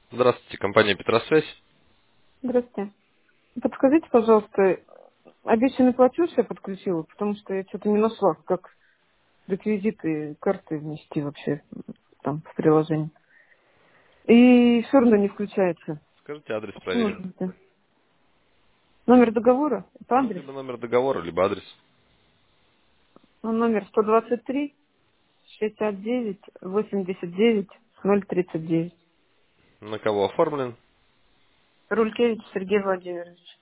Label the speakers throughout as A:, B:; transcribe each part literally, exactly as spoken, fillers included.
A: Здравствуйте, компания Петросвязь.
B: Здравствуйте. Подскажите, пожалуйста, обещанный платеж я подключила, потому что я что-то не нашла, как реквизиты карты внести вообще там в приложение. И все равно не включается.
A: Скажите, адрес
B: Почему
A: проверим.
B: же это? Номер договора? Это
A: Ну,
B: адрес?
A: либо номер договора, либо адрес.
B: Ну, номер сто двадцать три шестьдесят девять восемьдесят девять ноль тридцать девять.
A: На кого оформлен?
B: Рулькевич Сергей Владимирович.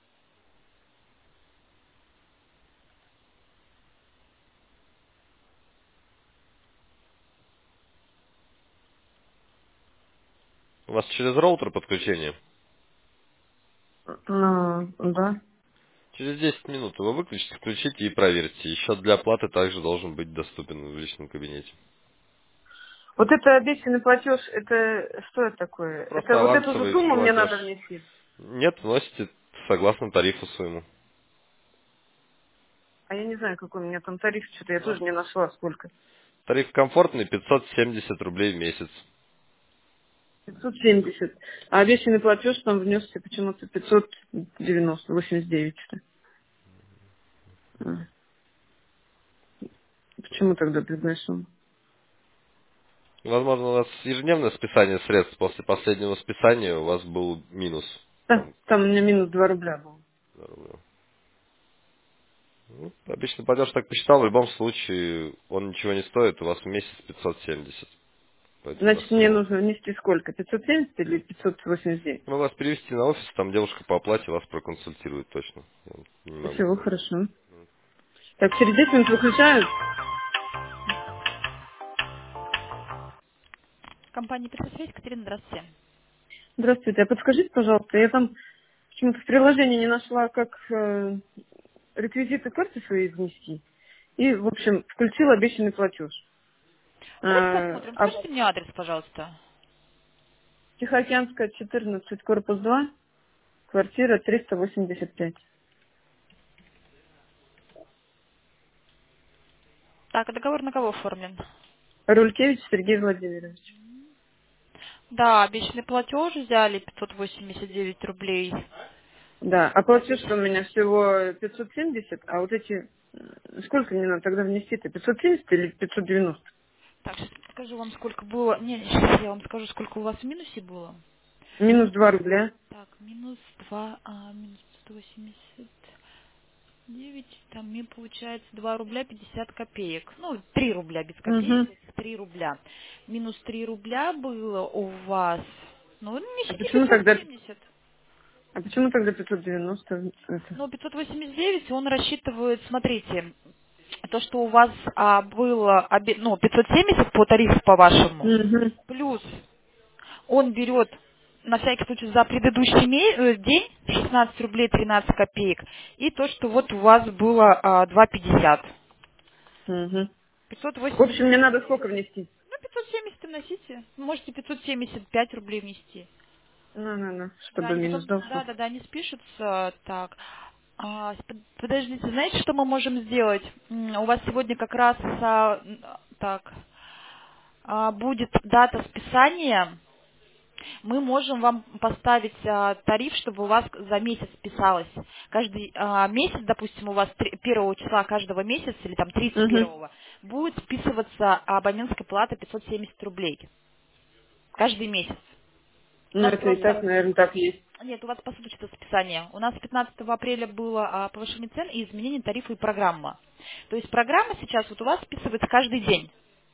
A: У вас через роутер подключение.
B: Ну, да.
A: Через десять минут его выключите, включите и проверьте. И счет для оплаты также должен быть доступен в личном кабинете.
B: Вот это обещанный платеж, это что это такое?
A: Просто
B: Это вот эту же
A: авансовый
B: сумму мне
A: платеж.
B: надо внести?
A: Нет, вносите согласно тарифу своему.
B: А я не знаю, какой у меня там тариф, что-то я
A: У нас
B: тоже не нашла, сколько.
A: тариф комфортный, пятьсот семьдесят рублей в месяц.
B: пятьсот семьдесят. А обещанный платеж там внесся почему-то пятьсот девяносто, восемьдесят девять, что ли. А, Почему тогда другая сумма?
A: Возможно, у вас ежедневное списание средств. После последнего списания у вас был минус.
B: Да,
A: Там,
B: там у меня минус два рубля было.
A: Ну, обычно платеж так посчитал, в любом случае он ничего не стоит, у вас в месяц пятьсот семьдесят. Поэтому на
B: Значит, мне
A: сумму.
B: нужно внести сколько? пятьсот семьдесят или пятьсот восемьдесят девять?
A: Ну, вас перевести на офис, там девушка по оплате вас проконсультирует точно. Я не могу
B: Всего
A: сказать.
B: хорошо. Так, через десять минут выключают.
C: Компания «Петросвязь», Катерина, здравствуйте.
B: Здравствуйте. А подскажите, пожалуйста, я там почему-то в приложении не нашла, как э, реквизиты карты свои внести. И, в общем, включила обещанный платеж.
C: Давайте
B: А,
C: посмотрим.
B: а
C: Скажите мне адрес, пожалуйста.
B: Тихоокеанская, четырнадцать, корпус два, квартира триста восемьдесят пять.
C: Так, а договор на кого оформлен?
B: Рулькевич Сергей Владимирович.
C: Да, обещанный платеж взяли пятьсот восемьдесят девять рублей.
B: Да, а платеж
C: Обещ-
B: у меня всего пятьсот семьдесят, а вот эти, м, сколько мне надо тогда внести-то? пятьсот семьдесят или пятьсот девяносто?
C: Так, сейчас скажу вам, сколько было. Не, сейчас я вам скажу, сколько у вас в минусе было.
B: Минус два рубля.
C: Так, минус два, а, минус сто восемьдесят девять, там мне получается два рубля пятьдесят копеек. Ну, три рубля без копеек,
B: Угу.
C: то есть три рубля. Минус три рубля было у вас. Ну,
B: А
C: несите
B: почему
C: пятьсот
B: тогда,
C: семьдесят.
B: а почему тогда пятьсот девяносто? Это?
C: Ну, пятьсот восемьдесят девять он рассчитывает, смотрите, то, что у вас а, было, обе- ну, пятьсот семьдесят по тарифу по-вашему,
B: Угу.
C: плюс он берет на всякий случай за предыдущий ме- э, день шестнадцать рублей тринадцать копеек, и то, что вот у вас было а, два пятьдесят.
B: Угу.
C: пятьсот
B: В общем, мне
C: восемьдесят
B: надо
C: девять.
B: сколько внести?
C: Ну, пятьсот семьдесят носите. Можете пятьсот семьдесят пять рублей внести.
B: Ну-ну-ну,
C: Да,
B: чтобы
C: они
B: минус
C: потом,
B: дался.
C: да, да, да, они спишутся. Так, А, с- под- подождите, знаете, что мы можем сделать? М, У вас сегодня как раз, а, м, так, а, будет дата списания. Мы можем вам поставить а, тариф, чтобы у вас за месяц списалось. Каждый а, месяц, допустим, у вас три- первого числа каждого месяца или там тридцать
B: Угу.
C: первого будет списываться абонентская плата пятьсот семьдесят рублей каждый месяц. У
B: Ну,
C: нас
B: это и так,
C: просто
B: наверное, так есть.
C: нет, у вас посуточное списание. У нас пятнадцатого апреля было а, повышение цен и изменение тарифа и программа. То есть программа сейчас вот у вас списывается каждый день.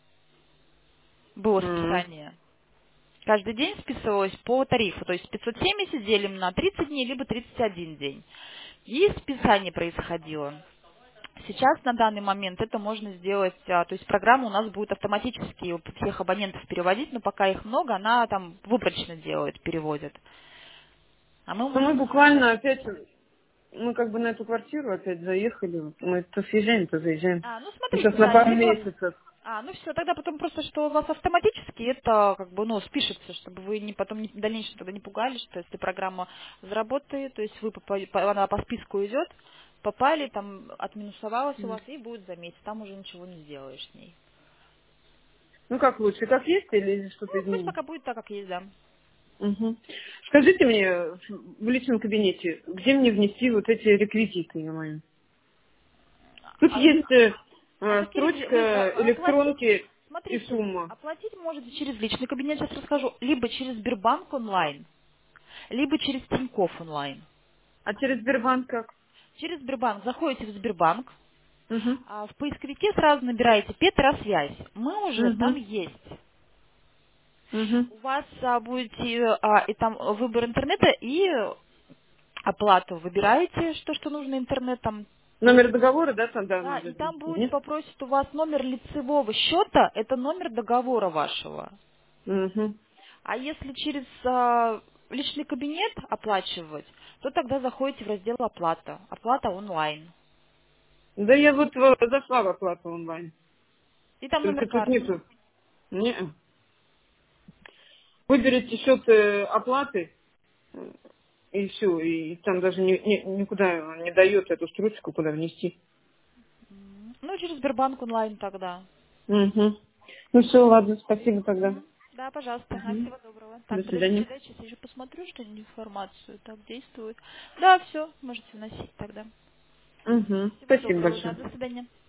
C: Было
B: М.
C: списание. Каждый день списывалось по тарифу. То есть пятьсот семьдесят делим на тридцать дней, либо тридцать один день. И списание происходило. Сейчас на данный момент это можно сделать, а, то есть программа у нас будет автоматически всех абонентов переводить, но пока их много, она там выборочно делает, переводит. А мы
B: Ну, мы
C: можем
B: буквально опять, мы как бы на эту квартиру опять заехали. Вот. Мы то съезжаем, то заезжаем.
C: А, ну
B: Мы
C: смотрите,
B: сейчас на
C: да,
B: пару
C: либо...
B: месяцев.
C: А, ну все, тогда потом просто, что у вас автоматически это как бы, ну, спишется, чтобы вы не потом не, в дальнейшем тогда не пугались, что если программа заработает, то есть вы попа- по- она по списку идет, попали, там отминусовалась у вас и будет за месяц, там уже ничего не сделаешь с ней.
B: Ну, как лучше, как есть или что-то
C: Ну, пусть
B: изменить?
C: пока будет так, как есть, да.
B: Угу. Скажите мне в личном кабинете, где мне внести вот эти реквизиты, ё-моё? Тут
C: А,
B: есть э,
C: а
B: э,
C: какие ли- вы,
B: строчка
C: а, оплатить?
B: электронки и
C: Смотрите,
B: сумма.
C: оплатить можете через личный кабинет, сейчас расскажу, либо через Сбербанк онлайн, либо через Тинькофф онлайн.
B: А через Сбербанк как?
C: Через Сбербанк заходите в Сбербанк,
B: Угу.
C: а в поисковике сразу набираете Петросвязь. Мы уже там
B: Угу.
C: есть.
B: Угу.
C: У вас а, будет и, а, и там выбор интернета и оплату. Выбираете, что, что нужно интернетом.
B: Номер договора, да, там, да,
C: Да,
B: надо
C: и там
B: ввести,
C: будет
B: нет?
C: попросить у вас номер лицевого счета, это номер договора вашего.
B: Угу.
C: А если через а, личный кабинет оплачивать, то тогда заходите в раздел оплата. Оплата онлайн.
B: Да я вот в- зашла в оплату онлайн.
C: И там
B: Только
C: номер
B: тут
C: карты.
B: нету. Не. Выберите счет э, оплаты, э, и все, и там даже ни- ни- никуда он не дает эту строчку, куда внести.
C: М, Ну, через Сбербанк онлайн тогда.
B: Угу. Ну все, ладно, спасибо тогда.
C: Мгм. Да, пожалуйста. Ага,
B: Мгм.
C: всего доброго. Так,
B: До
C: подождите,
B: свидания.
C: да, сейчас я еще посмотрю, что информацию так действует. Да, все, можете вносить тогда.
B: Угу.
C: Всего
B: Спасибо
C: доброго, да,
B: большое.
C: до свидания.